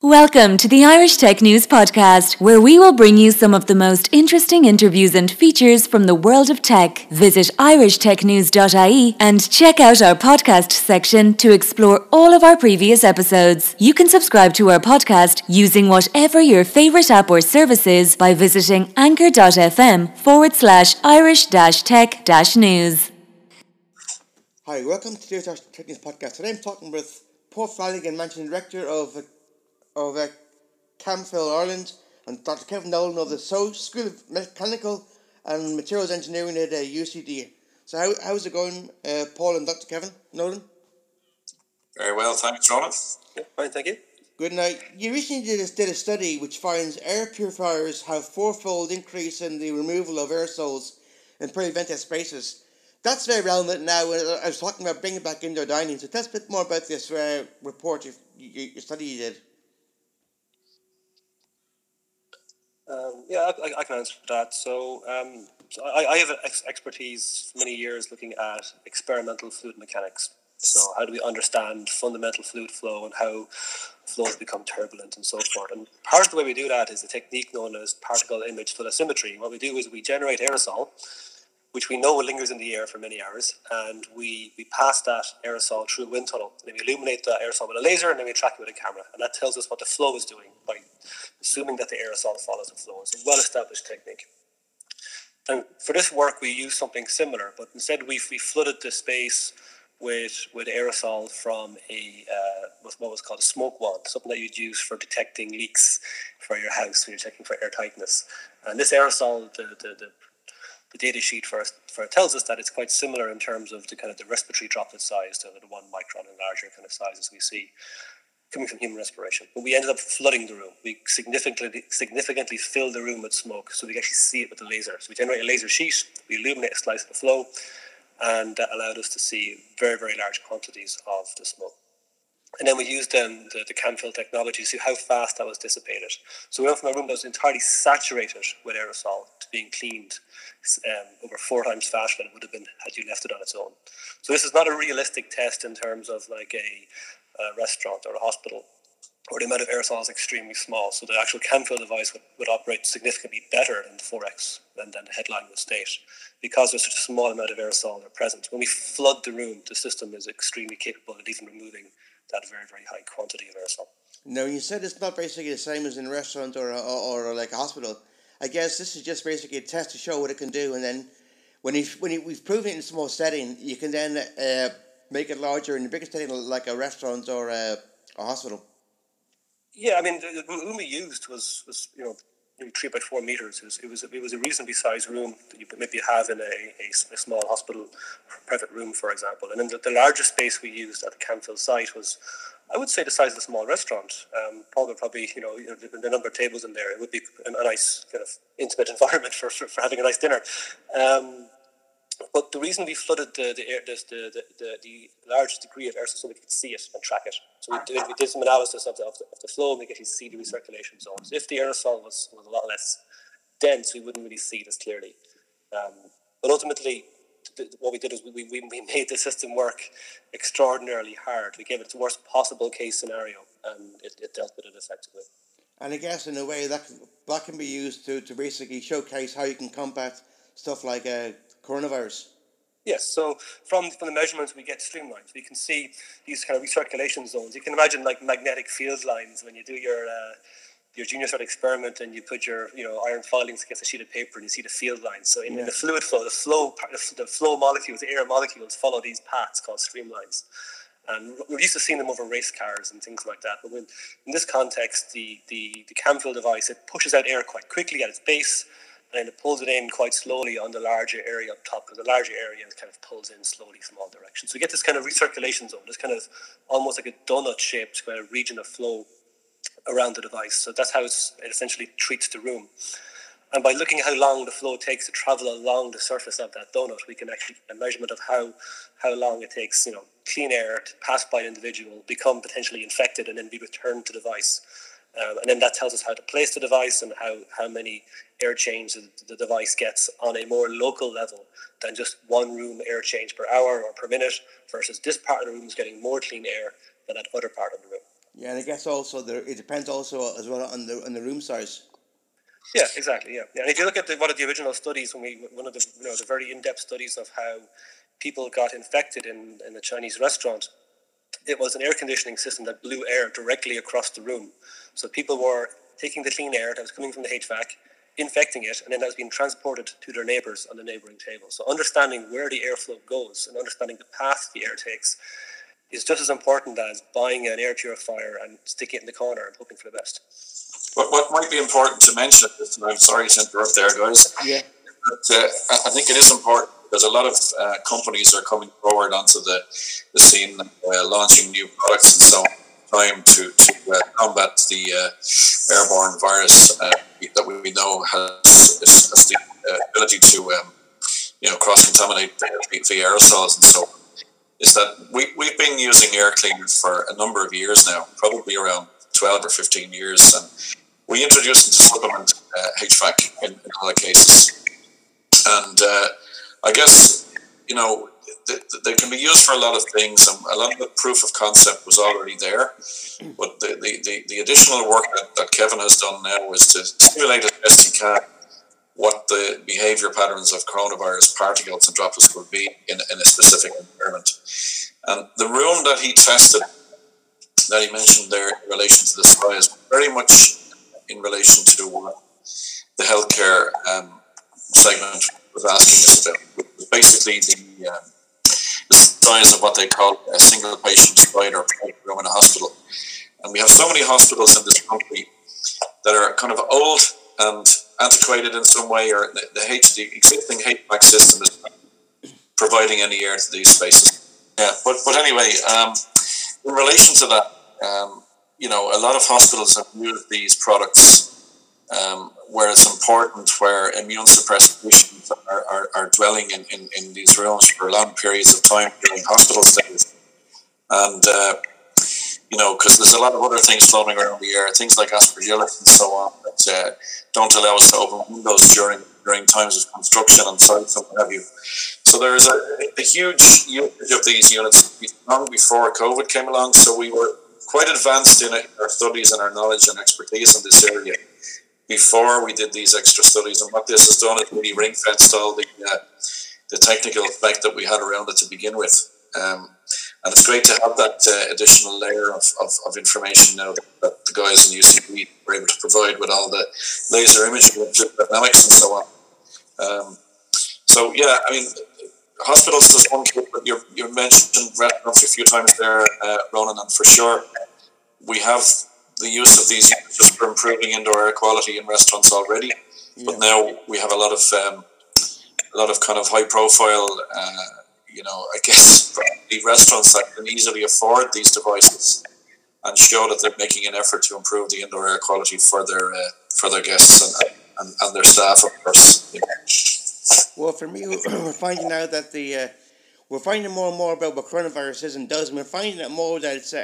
Welcome to the Irish Tech News Podcast, where we will bring you some of the most interesting interviews and features from the world of tech. Visit irishtechnews.ie and check out our podcast section to explore all of our previous episodes. You can subscribe to our podcast using whatever your favourite app or service is by visiting anchor.fm/Irish-tech-news. Hi, welcome to today's Irish Tech News Podcast. Today I'm talking with Paul Flanagan, Managing Director of Camphil Ireland, and Dr. Kevin Nolan of the School of Mechanical and Materials Engineering at UCD. So how's it going, Paul and Dr. Kevin Nolan? Very well, thanks, Ronan. Yeah, fine, thank you. Good. Now, you recently did a study which finds air purifiers have fourfold increase in the removal of aerosols in poorly ventilated spaces. That's very relevant now. I was talking about bringing back indoor dining. So tell us a bit more about this report, your study you did. I can answer that. So I have expertise for many years looking at experimental fluid mechanics. So how do we understand fundamental fluid flow and how flows become turbulent and so forth? And part of the way we do that is a technique known as particle image photosymmetry. What we do is we generate aerosol, which we know lingers in the air for many hours, and we pass that aerosol through a wind tunnel. And then we illuminate the aerosol with a laser, and then we track it with a camera. And that tells us what the flow is doing by assuming that the aerosol follows the flow. It's a well-established technique. And for this work, we use something similar, but instead we flooded the space with aerosol from what was called a smoke wand, something that you'd use for detecting leaks for your house when you're checking for air tightness. And this aerosol, the data sheet for it tells us that it's quite similar in terms of the kind of the respiratory droplet size to the 1 micron and larger kind of sizes we see coming from human respiration. But we ended up flooding the room. We significantly filled the room with smoke, so we could actually see it with the laser. So we generate a laser sheet, we illuminate a slice of the flow, and that allowed us to see very, very large quantities of the smoke. And then we used the Camphil technology to see how fast that was dissipated. So we went from a room that was entirely saturated with aerosol to being cleaned over 4 times faster than it would have been had you left it on its own. So this is not a realistic test in terms of like a restaurant or a hospital, or the amount of aerosol is extremely small. So the actual Camphil device would operate significantly better than the 4x than the headline would state, because there's such a small amount of aerosol present. When we flood the room, the system is extremely capable of even removing that very, very high quantity of aerosol. Now, you said it's not basically the same as in a restaurant or like a hospital. I guess this is just basically a test to show what it can do, and then when we've proven it in a small setting, you can then make it larger in the bigger setting, like a restaurant or a hospital. Yeah, I mean, the room we used was 3 by 4 meters. It was a reasonably sized room that you maybe have in a small hospital private room, for example. And then the largest space we used at the Camphil site was, I would say, the size of a small restaurant. Probably the number of tables in there, it would be a nice kind of intimate environment for having a nice dinner. But the reason we flooded the largest degree of aerosol so we could see it and track it. So we did some analysis of the flow, and we could actually see the recirculation zones. If the aerosol was a lot less dense, we wouldn't really see it as clearly. But ultimately, what we did is we made the system work extraordinarily hard. We gave it its worst possible case scenario, and it dealt with it effectively. And I guess in a way that can be used to basically showcase how you can combat stuff like coronavirus. Yes, so from the measurements we get streamlines. We can see these kind of recirculation zones. You can imagine like magnetic field lines when you do your junior cert experiment and you put your iron filings against a sheet of paper and you see the field lines. So in the fluid flow, the flow molecules, the air molecules follow these paths called streamlines. And we're used to seeing them over race cars and things like that. But in this context, the Camphil device, it pushes out air quite quickly at its base, and it pulls it in quite slowly on the larger area up top, because the larger area kind of pulls in slowly from all directions. So we get this kind of recirculation zone, this kind of almost like a donut-shaped kind of region of flow around the device. So that's how it essentially treats the room. And by looking at how long the flow takes to travel along the surface of that donut, we can actually get a measurement of how long it takes, clean air to pass by an individual, become potentially infected, and then be returned to the device. And then that tells us how to place the device and how many air changes the device gets on a more local level than just 1 room air change per hour or per minute, versus this part of the room is getting more clean air than that other part of the room. Yeah, and I guess also it depends also as well on the room size. Yeah, exactly. Yeah, and if you look at one of the original studies, one of the the very in-depth studies of how people got infected in a Chinese restaurant, it was an air conditioning system that blew air directly across the room. So people were taking the clean air that was coming from the HVAC, infecting it, and then that was being transported to their neighbours on the neighbouring table. So understanding where the airflow goes and understanding the path the air takes is just as important as buying an air purifier and sticking it in the corner and hoping for the best. What might be important to mention, and I'm sorry to interrupt there, guys, yeah, but I think it is important because a lot of companies are coming forward onto the scene, launching new products and so on, trying to combat the airborne virus that we know has the ability to cross-contaminate via aerosols and so on. Is that we've been using air cleaners for a number of years now, probably around 12 or 15 years, and we introduced them to supplement HVAC in a lot of cases. And I guess, they can be used for a lot of things, and a lot of the proof of concept was already there. But the additional work that Kevin has done now is to simulate as best he can what the behavior patterns of coronavirus particles and droplets will be in a specific environment. And the room that he tested, that he mentioned there in relation to the size, very much in relation to what the healthcare segment was asking us about, which was basically the size of what they call a single patient slide or room in a hospital. And we have so many hospitals in this country that are kind of old and antiquated in some way, or the existing HVAC system is not providing any air to these spaces. Yeah, but anyway, in relation to that, a lot of hospitals have used these products where it's important, where immune suppressed patients are dwelling in these rooms for long periods of time during hospital stays. And because there's a lot of other things floating around the air, things like aspergillus and so on, that don't allow us to open windows during times of construction on sites and what have you. So there is a huge usage of these units long before COVID came along, so we were quite advanced in our studies and our knowledge and expertise in this area before we did these extra studies. And what this has done is really ring-fenced all the technical spec that we had around it to begin with. And it's great to have that additional layer of information now that the guys in UCB were able to provide with all the laser imaging dynamics and so on. So yeah, I mean, hospitals is one case, but you mentioned restaurants a few times there, Ronan, and for sure we have the use of these just for improving indoor air quality in restaurants already. Yeah. But now we have a lot of kind of high profile. I guess the restaurants that can easily afford these devices and show that they're making an effort to improve the indoor air quality for their guests and their staff, of course. Well, for me, we're finding out that we're finding more and more about what coronavirus is and does, and we're finding out more that it's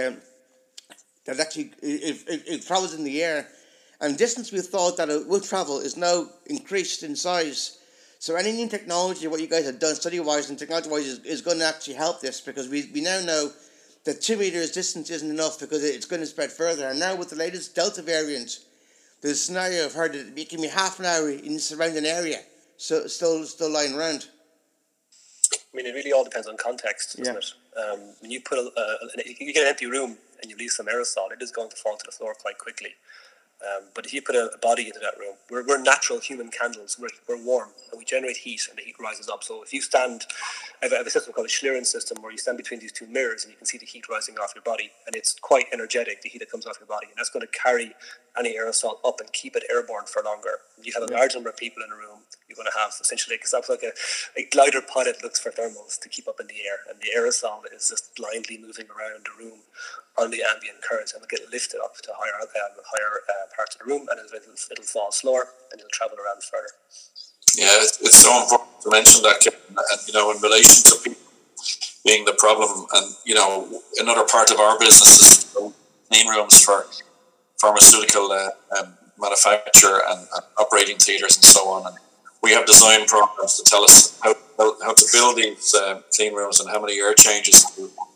it travels in the air, and the distance we thought that it would travel is now increased in size. So any new technology, what you guys have done study-wise and technology-wise, is going to actually help this, because we now know that 2 meters distance isn't enough because it's going to spread further. And now with the latest Delta variant, there's a scenario I've heard that it can be half an hour in the surrounding area, so still lying around. I mean, it really all depends on context, doesn't it? When you put you get an empty room and you leave some aerosol, it is going to fall to the floor quite quickly. But if you put a body into that room, we're natural human candles. We're warm and we generate heat, and the heat rises up. So if you stand, I have a system called a Schlieren system, where you stand between these two mirrors and you can see the heat rising off your body, and it's quite energetic, the heat that comes off your body, and that's going to carry any aerosol up and keep it airborne for longer. If you have a large number of people in a room, you're going to have essentially, because that's like a glider pilot looks for thermals to keep up in the air, and the aerosol is just blindly moving around the room on the ambient current, and it'll get lifted up to higher parts of the room, and it'll fall slower and it'll travel around further. Yeah, it's so important to mention that, and in relation to people being the problem, and another part of our business is clean rooms for pharmaceutical manufacture and operating theatres and so on, and we have design programs to tell us how to build these clean rooms and how many air changes to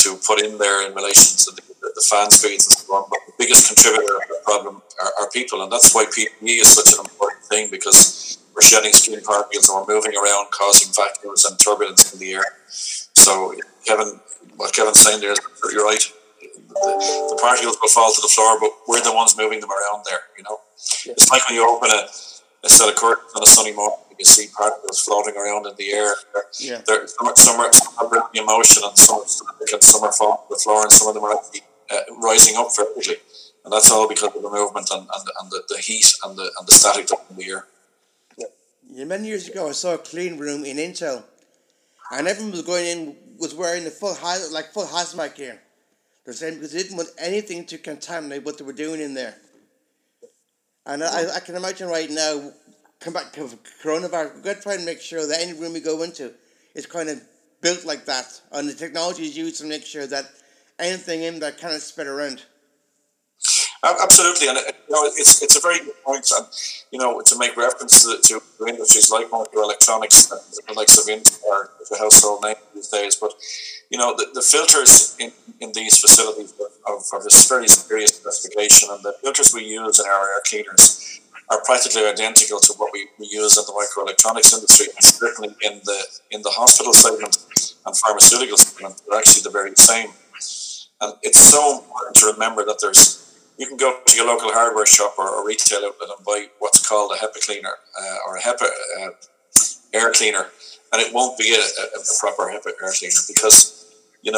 to put in there in relation to the fan speeds and so on. But the biggest contributor of the problem are people, and that's why PPE is such an important thing, because we're shedding skin particles and we're moving around, causing vacuums and turbulence in the air. So what Kevin's saying there is absolutely right. The particles will fall to the floor, but we're the ones moving them around there, you know. Yeah. It's like when you open a set of curtains on a sunny morning, you see particles floating around in the air. Yeah. Some are bringing motion, and some are falling to the floor, and some of them are actually rising up vertically. And that's all because of the movement and the heat and the static in the air. Yeah, many years ago, I saw a clean room in Intel, and everyone was going in was wearing the full hazmat gear. They're saying because they didn't want anything to contaminate what they were doing in there. And I can imagine right now, come back to coronavirus, we've got to try and make sure that any room we go into is kind of built like that, and the technology is used to make sure that anything in there cannot spread around. Absolutely, and it's a very good point, and to make reference to industries like microelectronics, the likes of Intel are the household name these days. But the filters in these facilities are of a very serious specification, and the filters we use in our air cleaners are practically identical to what we use in the microelectronics industry, and certainly in the hospital segment and pharmaceutical segment. They're actually the very same, and it's so important to remember that you can go to your local hardware shop or a retail outlet and buy what's called a HEPA cleaner or a HEPA air cleaner, and it won't be a proper HEPA air cleaner, because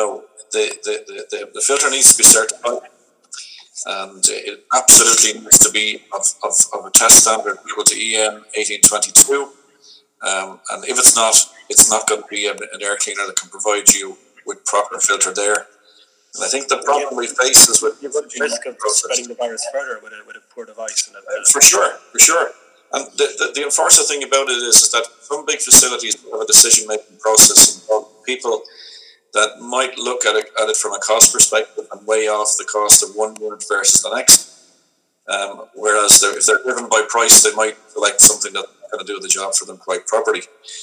the filter needs to be certified, and it absolutely needs to be of a test standard equal to EN 1822. And if it's not going to be an air cleaner that can provide you with proper filter there. And I think the problem we face is with... You run the risk of spreading the virus further with a poor device. For sure. And the unfortunate thing about it is that some big facilities have a decision-making process involving people that might look at it from a cost perspective and weigh off the cost of one unit versus the next. Whereas if they're driven by price, they might select something that's going to do the job for them quite properly.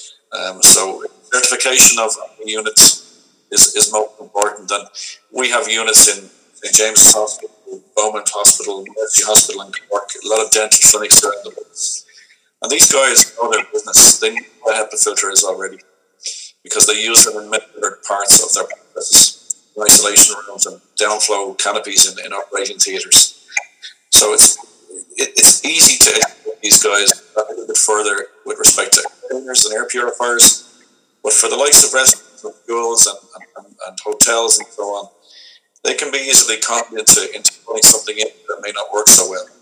So certification of units is most important. And we have units in St. James's Hospital, Beaumont Hospital, Mercy Hospital in Cork, a lot of dental clinics around the place. And these guys know their business. They know what HEPA filter is already, because they use them in many other parts of their processes, isolation rooms and downflow canopies in operating theatres. So it's easy to educate these guys a little bit further with respect to cleaners and air purifiers, but for the likes of restaurants and schools and hotels and so on, they can be easily conned into putting something in that may not work so well.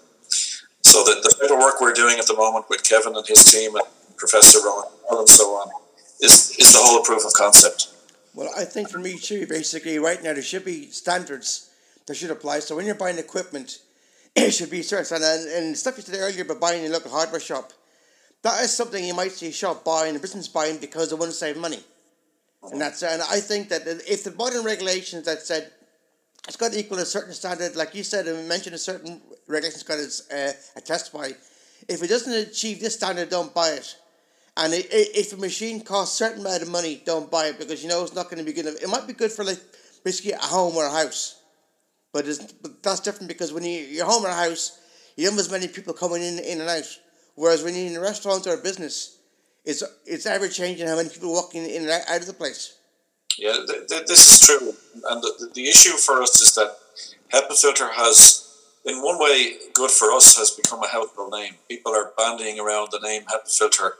So the bit of work we're doing at the moment with Kevin and his team and Professor Rowan and so on is the whole proof of concept. Well, I think for me too, basically right now there should be standards that should apply. So when you're buying equipment, it should be certain. And stuff you said earlier about buying in a local hardware shop, that is something you might see a shop buying, a business buying, because they want to save money. And I think that if the modern regulations that said it's got to equal a certain standard, like you said, and mentioned a certain regulation's got to attest by. If it doesn't achieve this standard, don't buy it. And if the machine costs a certain amount of money, don't buy it, because it's not going to be good enough. It might be good for basically a home or a house, but that's different, because when you're home or a house, you don't have as many people coming in and out. Whereas when you're in a restaurant or a business, it's ever changing how many people walking in and out of the place. Yeah, this is true, and the issue for us is that HEPA filter has, in one way, good for us, has become a household name. People are bandying around the name HEPA filter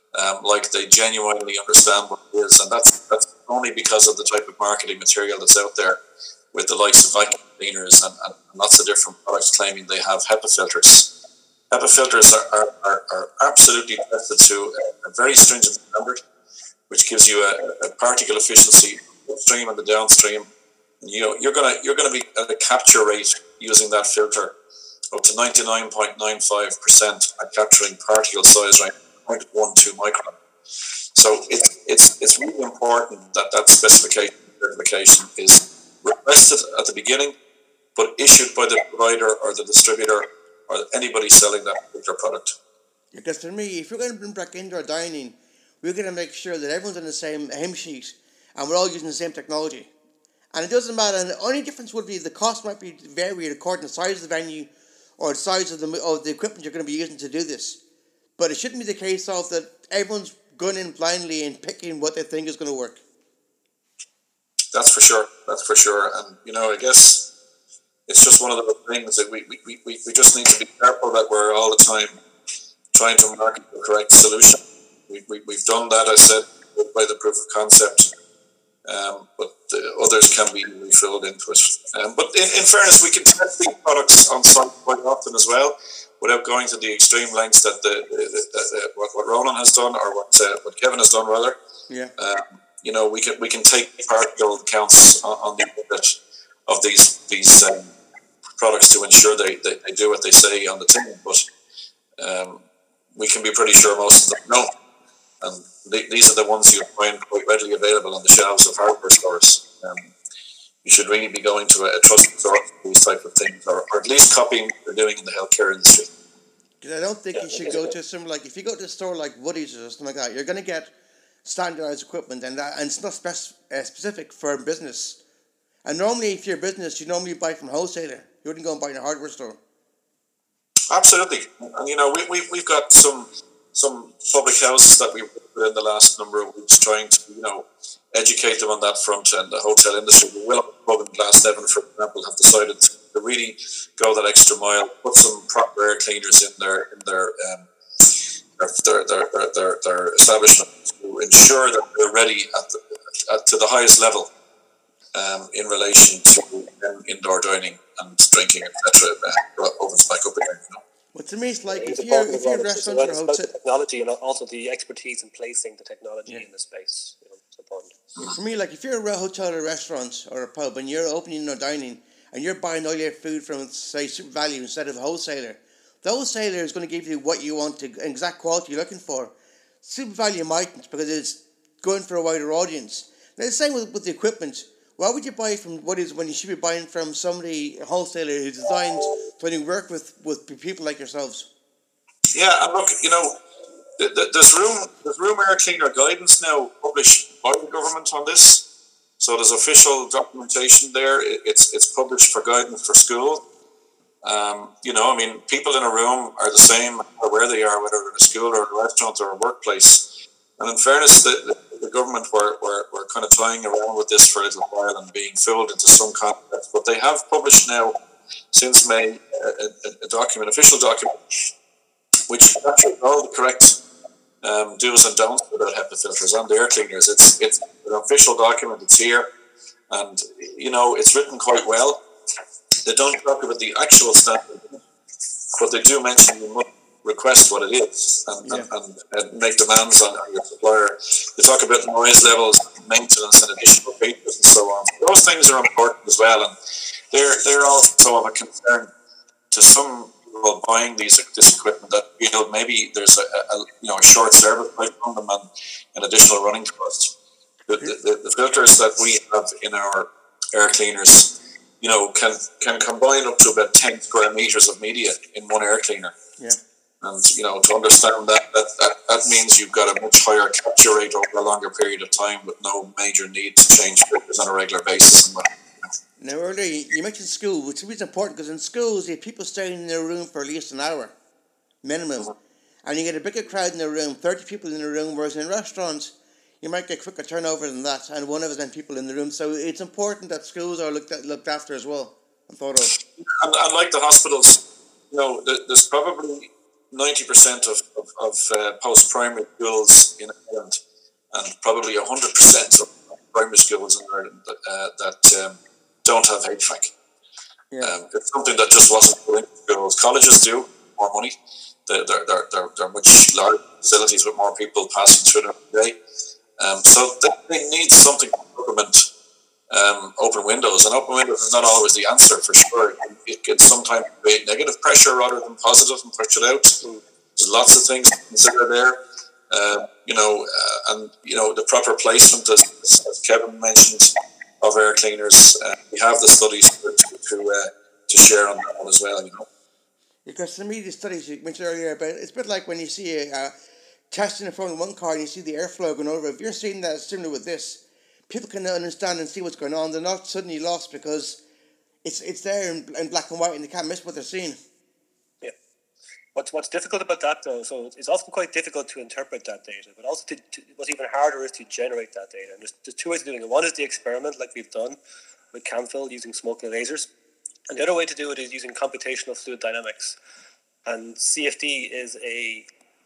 like they genuinely understand what it is, and that's only because of the type of marketing material that's out there, with the likes of vacuum cleaners and lots of different products claiming they have HEPA filters. HEPA filters are absolutely tested to a very stringent standard, which gives you a particle efficiency upstream and the downstream. You're gonna be at a capture rate using that filter up to 99.95% at capturing particle size range 0.12 micron. So it's really important that certification is requested at the beginning, but issued by the provider or the distributor or anybody selling that particular product. Because for me, if you're going to bring back indoor dining, we're going to make sure that everyone's on the same hymn sheet and we're all using the same technology. And it doesn't matter. And the only difference would be the cost might be varied according to the size of the venue or the size of the equipment you're going to be using to do this. But it shouldn't be the case of that everyone's going in blindly and picking what they think is going to work. That's for sure. That's for sure. And, I guess it's just one of those things that we just need to be careful that we're all the time trying to market the correct solution. We've done that, I said, by the proof of concept, but others can be refilled into it. But in fairness, we can test these products on site quite often as well, without going to the extreme lengths that what Ronan has done, or what Kevin has done rather. Yeah. We can take partial counts on the unit of these products to ensure they do what they say on the tin, but we can be pretty sure most of them don't. And these are the ones you find quite readily available on the shelves of hardware stores. You should really be going to a trusted source for these type of things, or at least copying what they're doing in the healthcare industry. Because I don't think you should go to somewhere like, if you go to a store like Woody's or something like that, you're going to get standardized equipment, and it's not specific for business. And normally, if you're a business, you normally buy from a wholesaler. You wouldn't go and buy in a hardware store. Absolutely, and we've got some public houses that we've put in the last number of weeks, trying to educate them on that front. And the hotel industry, the Willow Pub in Glasnevin, for example, have decided to really go that extra mile, put some proper air cleaners in their establishment to ensure that they're ready to the highest level in relation to indoor dining and drinking, etc. Opens back up again. Well, to me, it's like if you're a restaurant or a hotel, technology and also the expertise in placing the technology in the space. It's important. For me, like if you're a hotel or a restaurant or a pub and you're opening or dining and you're buying all your food from, say, Super Value instead of a wholesaler, the wholesaler is going to give you what you want, the exact quality you're looking for. Super Value mightn't, because it's going for a wider audience. Now, the same with the equipment. Why would you buy from Woody's when you should be buying from somebody, a wholesaler who's designed to work with people like yourselves? Yeah, and look, there's room air cleaner guidance now published by the government on this. So there's official documentation there. It's published for guidance for school. People in a room are the same where they are, whether in a school or a restaurant or a workplace. And in fairness, the government were kind of toying around with this for a little while and being fooled into some context. But they have published now, since May, a official document, which captures all the correct do's and don'ts about HEPA filters and the air cleaners. It's an official document. It's here, and it's written quite well. They don't talk about the actual standard, but they do mention you must request what it is and make demands on your supplier. They talk about noise levels, maintenance, and additional features and so on. Those things are important as well, and they're also of a concern to some people buying this equipment, that maybe there's a short service life on them and an additional running cost. The filters that we have in our air cleaners, can combine up to about 10 square meters of media in one air cleaner. Yeah. And, to understand that means you've got a much higher capture rate over a longer period of time with no major need to change filters on a regular basis. Now, earlier you mentioned school, which is important, because in schools you have people staying in their room for at least an hour, minimum. And you get a bigger crowd in the room, 30 people in the room, whereas in restaurants you might get quicker turnover than that, and one of 10 people in the room. So it's important that schools are looked after as well and thought of. And like the hospitals, there's probably 90% of post-primary schools in Ireland, and probably 100% of primary schools in Ireland that don't have HVAC. Yeah. It's something that just wasn't put into schools. Colleges do, more money. They're much larger facilities with more people passing through them every day. So they need something to supplement open windows, and open windows is not always the answer, for sure. It can sometimes create negative pressure rather than positive and push it out. There's lots of things to consider there. The proper placement, as Kevin mentioned, of air cleaners. We have the studies to share on that one as well. Because to me, the studies you mentioned earlier about, it's a bit like when you see a testing in front of one car and you see the airflow going over. If you're seeing that similar with this, people can understand and see what's going on. They're not suddenly lost because it's there in black and white and they can't miss what they're seeing. Yeah. What's difficult about that though, so it's often quite difficult to interpret that data, but also what's even harder is to generate that data. And there's two ways of doing it. One is the experiment like we've done with CAMFIL using smoking lasers. And the other way to do it is using computational fluid dynamics. And CFD is a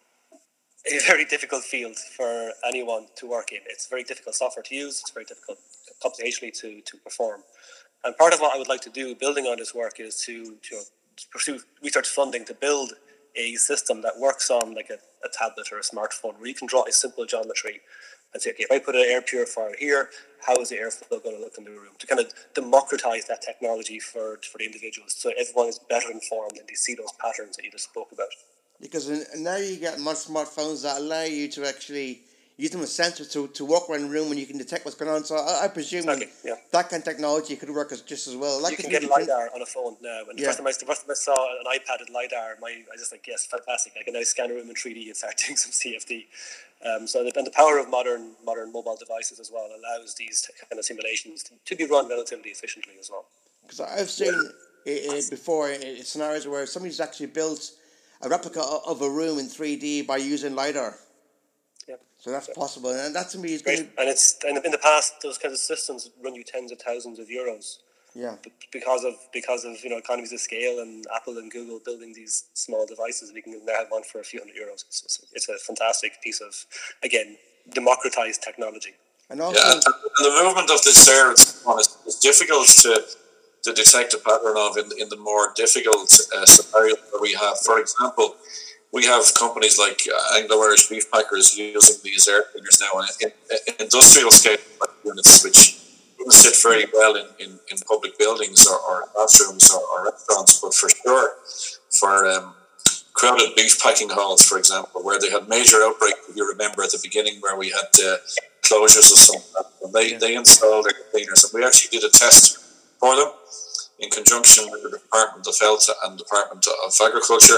very difficult field for anyone to work in. It's very difficult software to use. It's very difficult computationally to perform. And part of what I would like to do, building on this work, is to pursue research funding to build a system that works on like a tablet or a smartphone where you can draw a simple geometry and say, okay, if I put an air purifier here, how is the airflow going to look in the room? To kind of democratize that technology for the individuals so everyone is better informed and they see those patterns that you just spoke about. Because now you get smartphones that allow you to actually use them as sensors to walk around the room when you can detect what's going on. So I presume that kind of technology could work just as well. Like you can get LiDAR on a phone now. And the first time I saw an iPad with LiDAR, I just like, yes, fantastic. I can now scan a room in 3D and start doing some CFD. And the power of modern mobile devices as well allows these kind of simulations to be run relatively efficiently as well. Because I've seen it before in scenarios where somebody's actually built a replica of a room in 3D by using LiDAR. Yeah. So that's possible, and that to me is great. And in the past, those kinds of systems run you tens of thousands of euros. Yeah. Because of economies of scale and Apple and Google building these small devices, we can now have one for a few hundred euros. It's a fantastic piece of, again, democratized technology. And also, and the movement of this there is difficult to detect a pattern of in the more difficult scenarios that we have. For example, we have companies like Anglo-Irish Beef Packers using these air cleaners now in industrial scale units, which wouldn't sit very well in public buildings or bathrooms or restaurants, but for sure for crowded beef packing halls, for example, where they had major outbreaks, if you remember at the beginning, where we had closures of some, and they installed air cleaners, and we actually did a test for them in conjunction with the Department of Health and Department of Agriculture,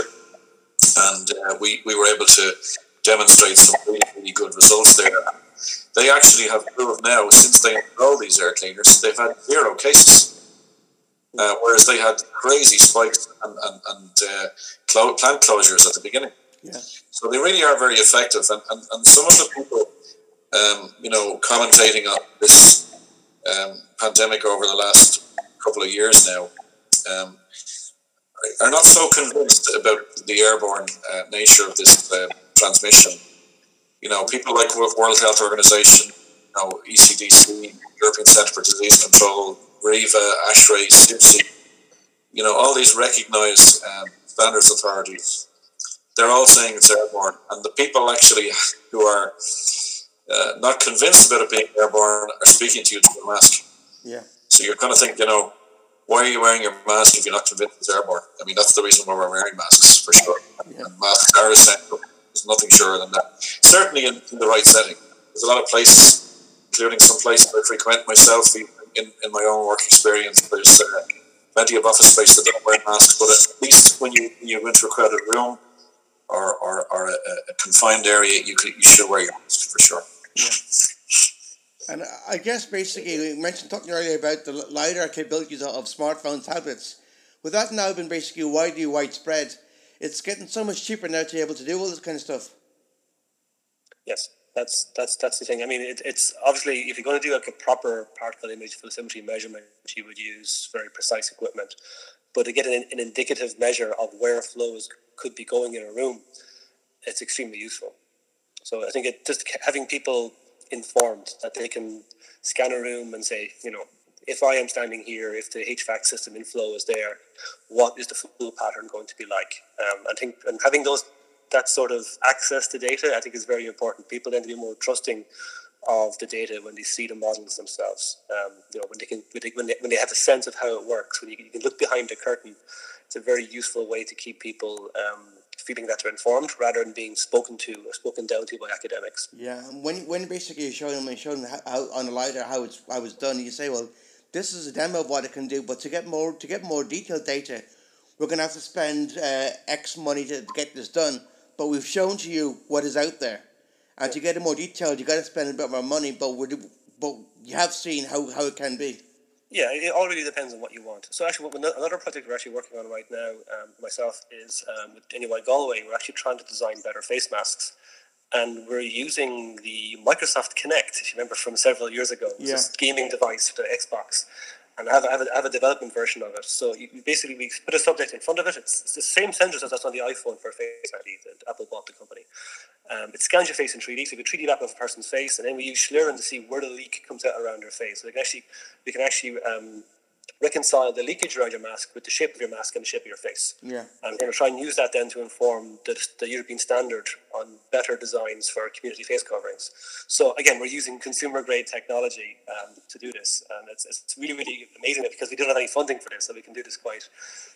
and we were able to demonstrate some really, really good results there. They actually have proved now, since they installed these air cleaners, they've had 0 cases, whereas they had crazy spikes and plant closures at the beginning. Yeah. So they really are very effective, and some of the people, commentating on this pandemic over the last couple of years now, are not so convinced about the airborne nature of this transmission. People like World Health Organization, ECDC, European Centre for Disease Control, REVA, ASHRAE, CIPSI, all these recognised standards authorities, they're all saying it's airborne. And the people actually who are not convinced about it being airborne are speaking to you through a mask. Yeah. So you're going to think, why are you wearing your mask if you're not convinced it's airborne? I mean, that's the reason why we're wearing masks, for sure. Yeah. And masks are essential. There's nothing surer than that. Certainly in the right setting. There's a lot of places, including some places I frequent myself, in my own work experience. There's plenty of office space that don't wear masks, but at least when you go into a crowded room or a confined area, you should wear your mask, for sure. Yeah. And I guess basically, we mentioned talking earlier about the LiDAR capabilities of smartphone tablets. With that now been basically widespread, it's getting so much cheaper now to be able to do all this kind of stuff. Yes, that's the thing. I mean, it's obviously, if you're going to do like a proper particle image velocimetry measurement, you would use very precise equipment. But to get an indicative measure of where flows could be going in a room, it's extremely useful. So I think just having people informed that they can scan a room and say, if I am standing here, if the HVAC system inflow is there, what is the flow pattern going to be like? I think, and having that sort of access to data, I think is very important. People tend to be more trusting of the data when they see the models themselves. When they have a sense of how it works, when you can look behind the curtain, it's a very useful way to keep people feeling that they're informed rather than being spoken down to by academics. Yeah, when basically you show them how on the LiDAR how it's done, you say, well, this is a demo of what it can do, but to get more detailed data, we're going to have to spend X money to get this done. But we've shown to you what is out there, and to get it more detailed, you got to spend a bit more money. But but you have seen how it can be. Yeah, it all really depends on what you want. So actually, another project we're actually working on right now, myself, is with NUI Galway. We're actually trying to design better face masks. And we're using the Microsoft Kinect, if you remember from several years ago. It was this gaming device for the Xbox. And I have a development version of it. So we put a subject in front of it. It's the same sensors as that's on the iPhone for Face ID that Apple bought the company. It scans your face in 3D, so we have a 3D map of a person's face, and then we use Schlieren to see where the leak comes out around their face. So we can actually reconcile the leakage around your mask with the shape of your mask and the shape of your face. Yeah. And we're going to try and use that then to inform the European standard on better designs for community face coverings. So again, we're using consumer grade technology to do this, and it's really, really amazing because we don't have any funding for this, so we can do this quite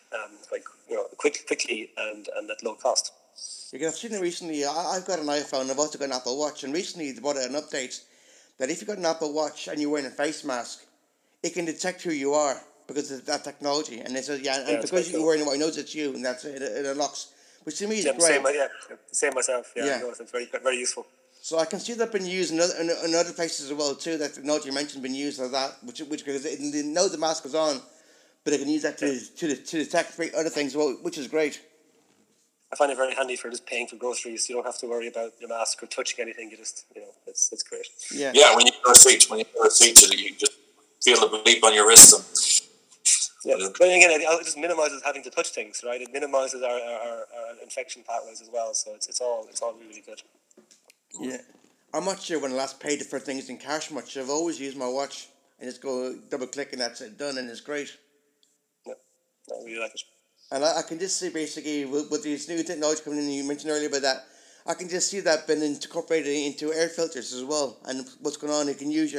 quickly and at low cost. Yeah, I've seen it recently. I've got an iPhone. I've also got an Apple Watch, and recently they brought out an update that if you've got an Apple Watch and you're wearing a face mask, it can detect who you are because of that technology. And it says, because you're wearing it, it knows it's you, and that's it. It unlocks, which to me is great. Same myself. Yeah. It's very, very useful. So I can see that been used in other places as well too. That technology you mentioned been used like that, which because it knows the mask is on, but it can use that to detect other things, which is great. I find it very handy for just paying for groceries. You don't have to worry about your mask or touching anything. You just, it's great. Yeah. Yeah, when you go to receipt, you just feel the bleep on your wrist. Yeah, but again, it just minimises having to touch things, right? It minimises our infection pathways as well. So it's all really good. Yeah, I'm not sure when I last paid for things in cash much. I've always used my watch and just go double click and that's it done, and it's great. Yeah, I really like it. And I can just see basically with these new technology coming in, you mentioned earlier about that, I can just see that being incorporated into air filters as well. And what's going on, you can use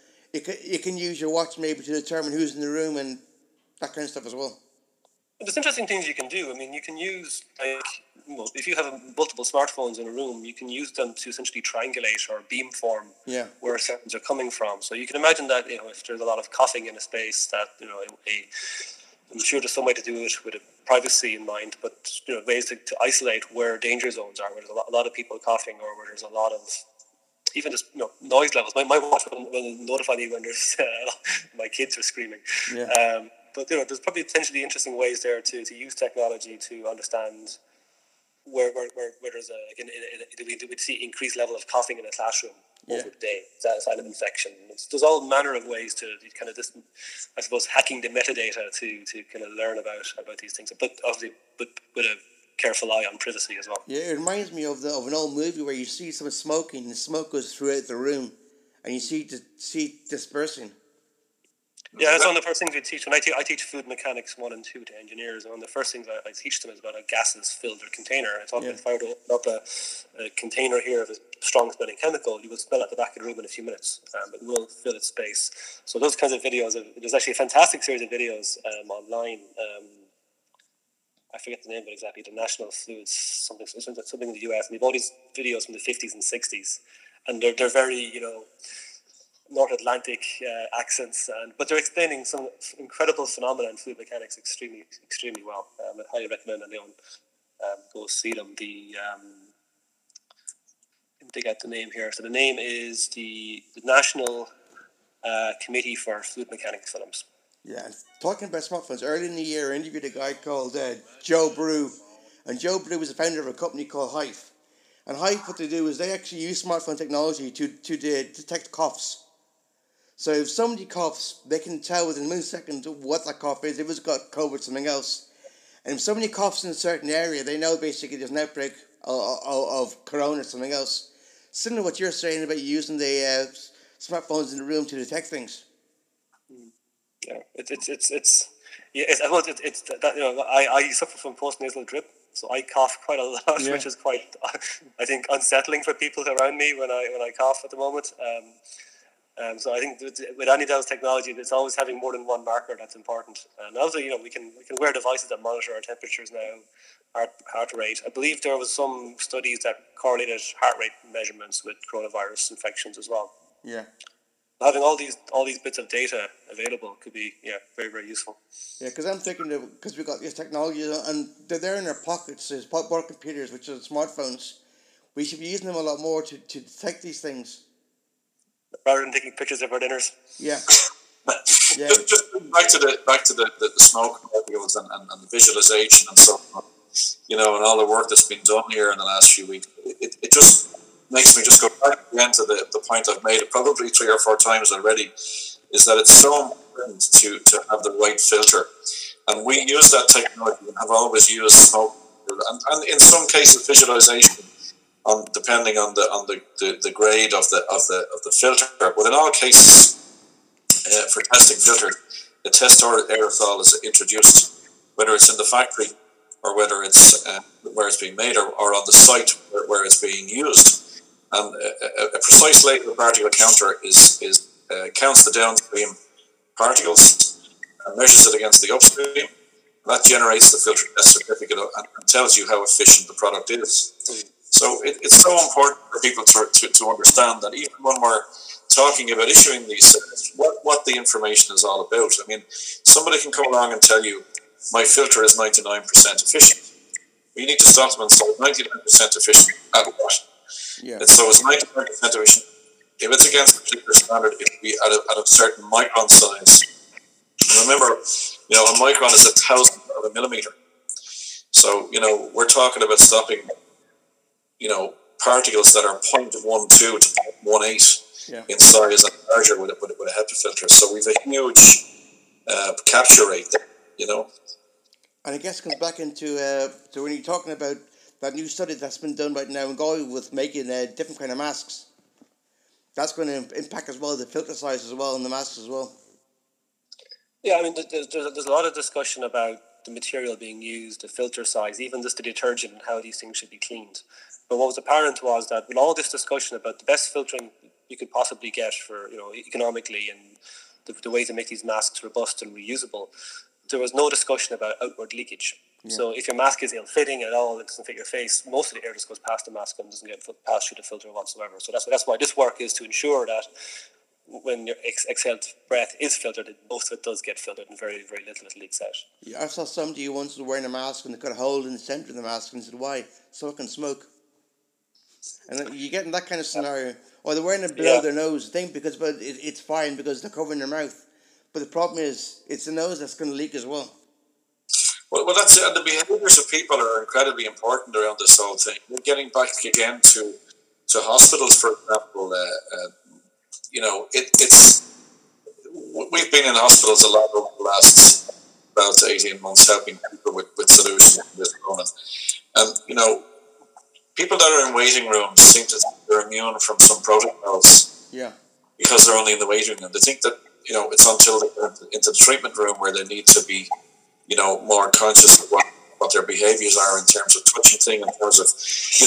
your watch maybe to determine who's in the room and that kind of stuff as well. There's interesting things you can do. I mean, you can use, if you have multiple smartphones in a room, you can use them to essentially triangulate or beamform where sounds are coming from. So you can imagine that, if there's a lot of coughing in a space, that, I'm sure there's some way to do it with privacy in mind, but ways to isolate where danger zones are, where there's a lot of people coughing, or where there's a lot of even just noise levels. My watch will notify me when there's my kids are screaming. Yeah. But there's probably potentially interesting ways there to use technology to understand where there's we'd see increased level of coughing in a classroom over the day. Is that a sign of infection? There's all manner of ways to kind of just, I suppose, hacking the metadata to kind of learn about these things, but obviously with a careful eye on privacy as well. Yeah, it reminds me of an old movie where you see someone smoking, and smoke goes throughout the room, and you see dispersing. Yeah, that's one of the first things we teach. When I teach food mechanics 1 and 2 to engineers, and one of the first things I teach them is about a gases-filled container. I thought if I were to open up a container here of a strong-smelling chemical, you will smell at the back of the room in a few minutes. It will fill its space. So those kinds of videos, there's actually a fantastic series of videos online. I forget the name of it exactly, the National Fluids, something in the US, and they've all these videos from the 50s and 60s, and they're very, North Atlantic accents, but they're explaining some incredible phenomena in fluid mechanics extremely, extremely well. I highly recommend anyone go see them. They get the name here. So the name is the National Committee for Fluid Mechanics Films. Yeah, talking about smartphones, early in the year I interviewed a guy called Joe Brew, and Joe Brew was the founder of a company called Hive. And Hive, what they do is they actually use smartphone technology to detect coughs. So if somebody coughs, they can tell within a millisecond what that cough is, if it's got COVID or something else. And if somebody coughs in a certain area, they know basically there's an outbreak of corona or something else. Similar to what you're saying about using the smartphones in the room to detect things. Yeah, I suffer from postnasal drip, so I cough quite a lot, which is quite, I think, unsettling for people around me when I cough at the moment. So I think with any of those technology, it's always having more than one marker that's important. And also, we can wear devices that monitor our temperatures now, heart rate. I believe there was some studies that correlated heart rate measurements with coronavirus infections as well. Yeah. Having all these bits of data available could be very, very useful. Yeah, because I'm thinking because we've got these technologies and they're there in our pockets, as more computers, which are smartphones. We should be using them a lot more to detect these things. rather than taking pictures of our dinners. Yeah. Yeah. Just back to the smoke particles and the visualization and so on, and all the work that's been done here in the last few weeks. It just makes me just go back again to the point I've made it probably 3 or 4 times already, is that it's so important to have the right filter. And we use that technology and have always used smoke, and in some cases visualization, depending on the grade of the filter. But in all cases, for testing filters, the test aerosol is introduced, whether it's in the factory or whether it's where it's being made or on the site where it's being used. And a precise label particle counter counts the downstream particles and measures it against the upstream. That generates the filter test certificate and tells you how efficient the product is. So it's so important for people to understand that even when we're talking about issuing these certificates, what the information is all about. I mean, somebody can come along and tell you, my filter is 99% efficient. You need to stop them and say, 99% efficient at what? Yeah. And so it's 99% efficient. If it's against a particular standard, it will be at a certain micron size. And remember, a micron is 1,000th of a millimeter. So, we're talking about stopping, particles that are 0.12 to 0.18 in size and larger with a HEPA filter. So we've a huge capture rate there, And I guess it comes back into so when you're talking about that new study that's been done right now in Galway with making different kind of masks, that's going to impact as well the filter size as well and the masks as well. Yeah, I mean, there's a lot of discussion about the material being used, the filter size, even just the detergent and how these things should be cleaned. But what was apparent was that with all this discussion about the best filtering you could possibly get for, economically and the way to make these masks robust and reusable, there was no discussion about outward leakage. Yeah. So if your mask is ill-fitting at all, it doesn't fit your face, most of the air just goes past the mask and doesn't get passed through the filter whatsoever. So that's why this work is to ensure that when your exhaled breath is filtered, most of it does get filtered and very, very little of it leaks out. Yeah, I saw somebody who once was wearing a mask and they got a hole in the centre of the mask and said, why? So it can smoke. And you get in that kind of scenario. Or they're wearing it below their nose, because it's fine because they're covering their mouth. But the problem is, it's the nose that's going to leak as well. Well, that's it. And the behaviours of people are incredibly important around this whole thing. We're getting back again to hospitals, for example. We've been in hospitals a lot over the last 12 to 18 months helping people with solutions at this moment. And, people that are in waiting rooms seem to think they're immune from some protocols. Yeah. Because they're only in the waiting room. They think that, it's until they get into the treatment room where they need to be, more conscious of what their behaviours are in terms of touching things, in terms of,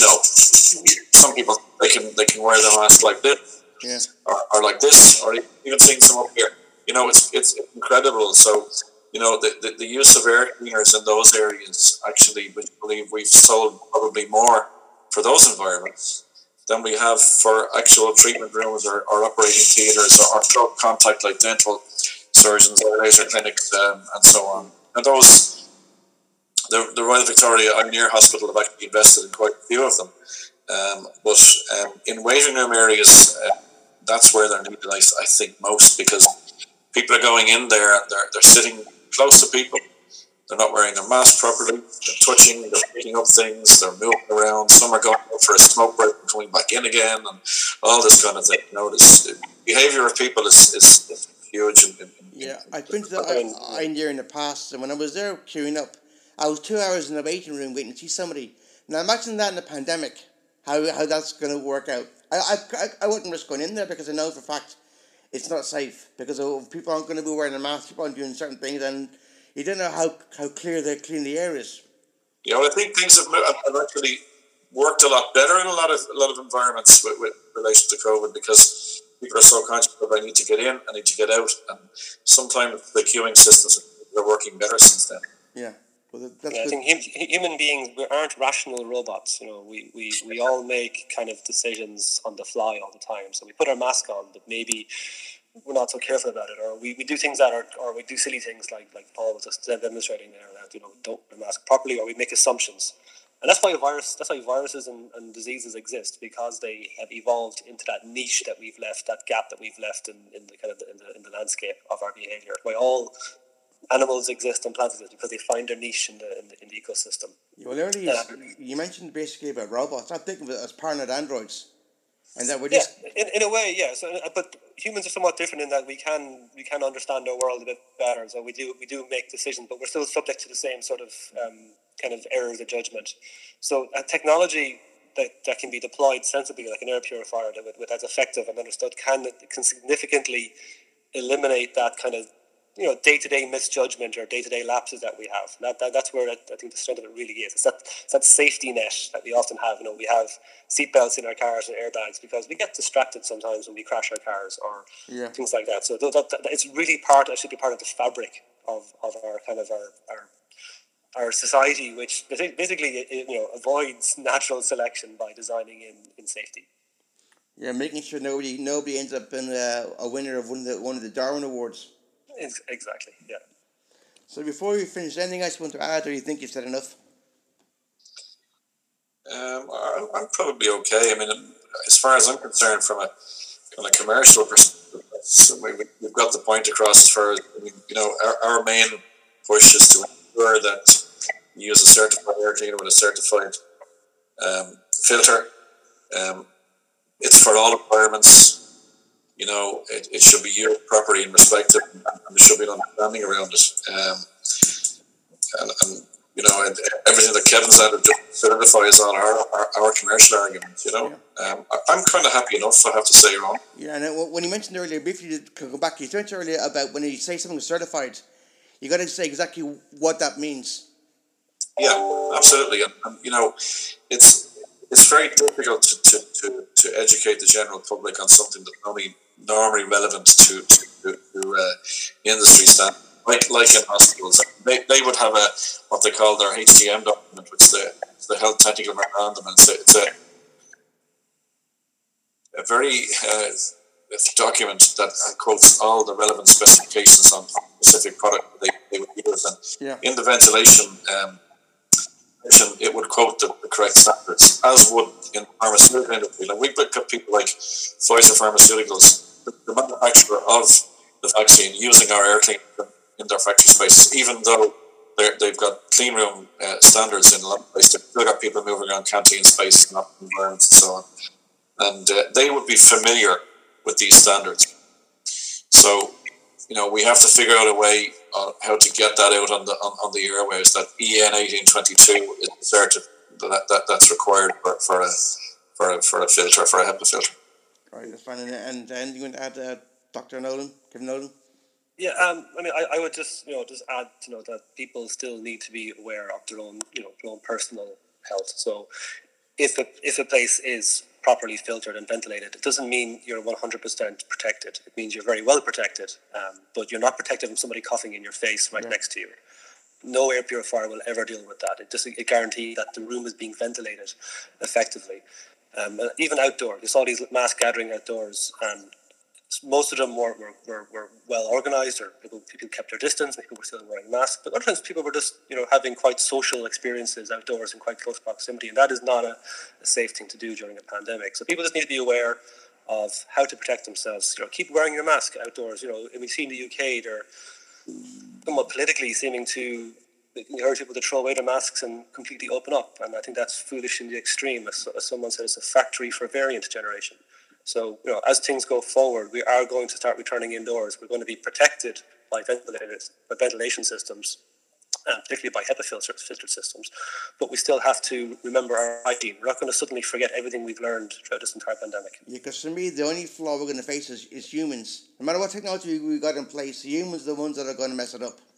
some people, they can wear their mask like this. Yeah. Or like this, or even seeing some up here. It's incredible. So, the use of air cleaners in those areas, actually, we believe we've sold probably more for those environments than we have for actual treatment rooms or operating theatres or close contact like dental surgeons or laser clinics and so on. And those, the Royal Victoria Ioneer Hospital have actually invested in quite a few of them. But in waiting room areas, that's where they're needed, I think, most, because people are going in there and they're sitting close to people. They're not wearing their mask properly. They're touching, they're picking up things, they're moving around. Some are going out for a smoke break and coming back in again, and all this kind of thing. This behaviour of people is huge. I've been to the Ioneer in the past, and when I was there queuing up, I was 2 hours in the waiting room waiting to see somebody. Now imagine that in the pandemic, how that's going to work out. I wouldn't risk going in there because I know for a fact it's not safe, because people aren't going to be wearing a mask, people aren't doing certain things, and you don't know how clean the air is. Yeah, well, I think things have actually worked a lot better in a lot of environments with relation to COVID, because people are so conscious of I need to get in, I need to get out, and sometimes the queuing systems are working better since then. Yeah. Well, I think human beings, we aren't rational robots. We all make kind of decisions on the fly all the time. So we put our mask on, but maybe we're not so careful about it, or we do things or we do silly things like Paul was just demonstrating there, that don't wear a mask properly, or we make assumptions. And that's why viruses and diseases exist, because they have evolved into that niche that we've left, that gap that we've left in the kind of in the landscape of our behavior. Why all animals exist and plants exist, because they find their niche in the ecosystem. Well, earlier you mentioned basically about robots. I'm thinking of it as paranoid androids, and that we're just in a way, yeah. So, but humans are somewhat different in that we can understand our world a bit better. So we do make decisions, but we're still subject to the same sort of kind of errors of judgment. So a technology that can be deployed sensibly, like an air purifier, that's effective and understood, can significantly eliminate that kind of day-to-day misjudgment or day-to-day lapses that we have. That's where I think the strength of it really is. It's that safety net that we often have. We have seatbelts in our cars and airbags because we get distracted sometimes when we crash our cars or things like that. So it's really should be part of the fabric of our kind of our society, which basically avoids natural selection by designing in safety. Yeah, making sure nobody ends up in a winner of one of the Darwin Awards. Exactly, yeah. So before we finish, anything else you want to add, or you think you've said enough? I'm probably okay. I mean, as far as I'm concerned, from a commercial perspective, we've got the point across. As far as our main push is to ensure that you use a certified air cleaner with a certified filter. It's for all environments. It should be used properly and respected, and there should be an understanding around it. And everything that Kevin said just certifies all our commercial arguments. I'm kind of happy enough, I have to say, Ron. Yeah, and when you mentioned earlier, briefly to go back, you mentioned earlier about when you say something certified, you got to say exactly what that means. Yeah, absolutely, and it's very difficult to educate the general public on something that's only normally relevant to industry standards. Like in hospitals, they would have what they call their HTM document, which is the Health Technical Memorandum, and it's a very document that quotes all the relevant specifications on specific product they would use, and in the ventilation it would quote the correct standards, as would in the pharmaceutical industry. Like we've got people like Pfizer Pharmaceuticals, the manufacturer of the vaccine, using our air cleaner in their factory spaces, even though they've got clean room standards in a lot of places. They've still got people moving around canteen space and environments and so on. And they would be familiar with these standards. So, we have to figure out a way on how to get that out on the airwaves. That EN 1822 is the cert that's required for a filter, for a HEPA filter. All right, that's fine. And you want to add, Dr. Nolan, Kevin Nolan? Yeah, I would just add that people still need to be aware of their own personal health. So if a place is properly filtered and ventilated, it doesn't mean you're 100% protected. It means you're very well protected, but you're not protected from somebody coughing in your face right next to you. No air purifier will ever deal with that. It guarantees that the room is being ventilated effectively. Even outdoors, you saw these mass gathering outdoors, and most of them were well organized, or people kept their distance, people were still wearing masks, but other times people were just having quite social experiences outdoors in quite close proximity, and that is not a safe thing to do during a pandemic. So people just need to be aware of how to protect themselves. Keep wearing your mask outdoors. And we see in the UK they're somewhat politically seeming to encourage people to throw away their masks and completely open up, and I think that's foolish in the extreme. As someone said, it's a factory for variant generation. So, as things go forward, we are going to start returning indoors. We're going to be protected by ventilation systems, and particularly by HEPA filter systems. But we still have to remember our hygiene. We're not going to suddenly forget everything we've learned throughout this entire pandemic. Yeah, because for me, the only flaw we're going to face is humans. No matter what technology we got in place, humans are the ones that are going to mess it up.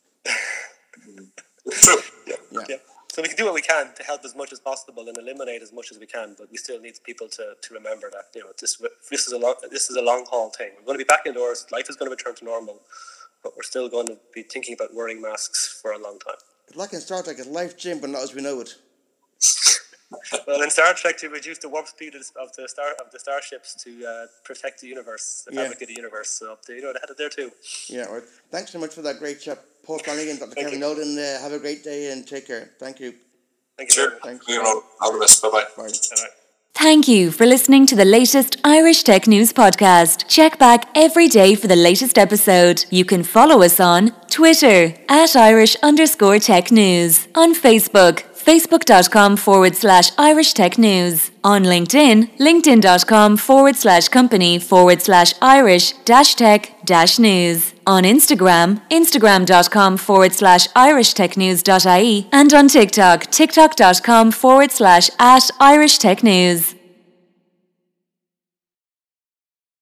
True. Yeah. So we can do what we can to help as much as possible and eliminate as much as we can, but we still need people to remember that this is a long haul thing. We're going to be back indoors. Life is going to return to normal, but we're still going to be thinking about wearing masks for a long time. It's like in Star Trek, it's life, Jim, but not as we know it. Well, in Star Trek, to reduce the warp speed of the starships to protect the universe, the fabric of the universe. So they had it there too. Yeah. Right. Thanks so much for that great chat, Paul Flanagan, Dr. Kevin Nolan. Have a great day and take care. Thank you. Thank you. Sure. Thanks. All the best. Bye-bye. Bye. Bye-bye. Thank you for listening to the latest Irish Tech News podcast. Check back every day for the latest episode. You can follow us on Twitter @Irish_Tech News, on Facebook, facebook.com/Irish Tech News, on LinkedIn, linkedin.com/company/Irish-Tech-News, on Instagram, instagram.com/IrishTechNews.ie, and on TikTok, tiktok.com/@Irish Tech News.